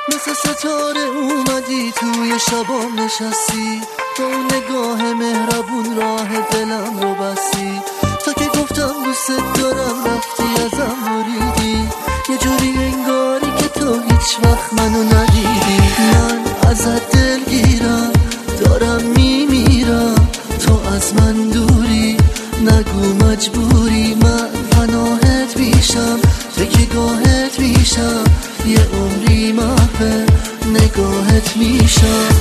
مثل ستاره اومدی توی شبام نشستی، با اون نگاه مهربون راه دلم رو بستی. تا که گفتم دوست دارم رفتی ازم بریدی، یه جوری انگاری که تو هیچ وقت منو ندیدی. من ازت دلگیرم دارم میمیرم، تو از من دوری نگو مجبوری. من پناهت میشم تکیه‌گاهت میشم، یه عمری محو نگاهت میشم.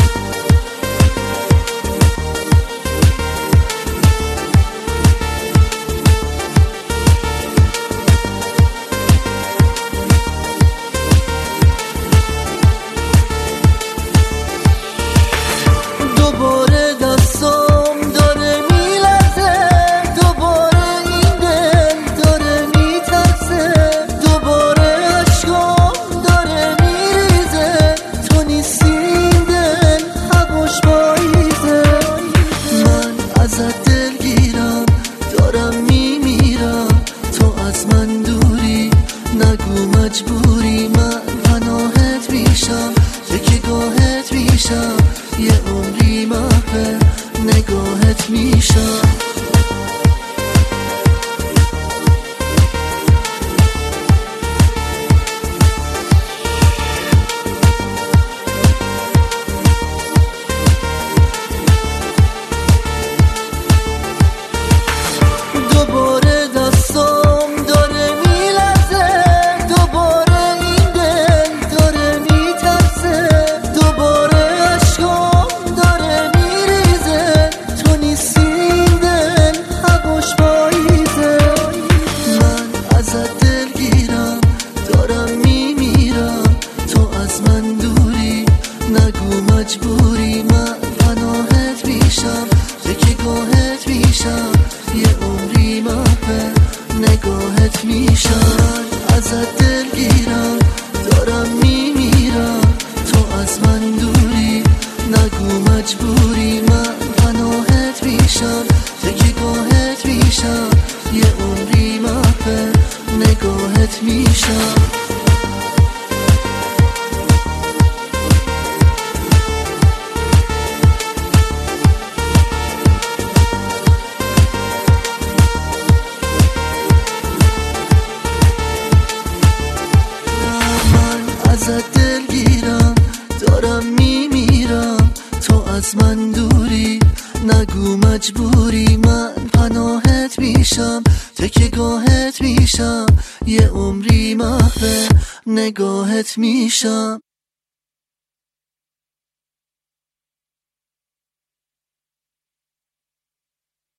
دوباره دستام داره میلرزه، دوباره این دل داره میترسه، دوباره عشقام داره میریزه. تو نیستی این دل هواش پاییزه. من ازت دلگیرم دارم میمیرم، تو از من دوری نگو مجبوری. من پناهت میشم تکیه‌گاهت میشم، یه عمری محو نگاهت میشم. دوباره دستام داره میلرزه، دوباره این دل داره میترسه، دوباره عشقام داره میریزه. تو نیستی این دل هواش پاییزه. من ازت دلگیرم دارم میمیرم، تو از من دوری نگو مجبوری. من پناهت میشم تکیه‌گاهت میشم، یه عمری محو نگاهت میشم. ازت دلگیرم دارم میمیرم، تو از من دوری نگو مجبوری. من پناهت میشم تکیه‌گاهت میشم، یه عمری محو نگاهت میشم. ازت دلگیرم دارم میمیرم، تو از من دوری نگو مجبوری. من پناهت میشم تکیه‌گاهت میشم، یه عمری محو نگاهت میشم.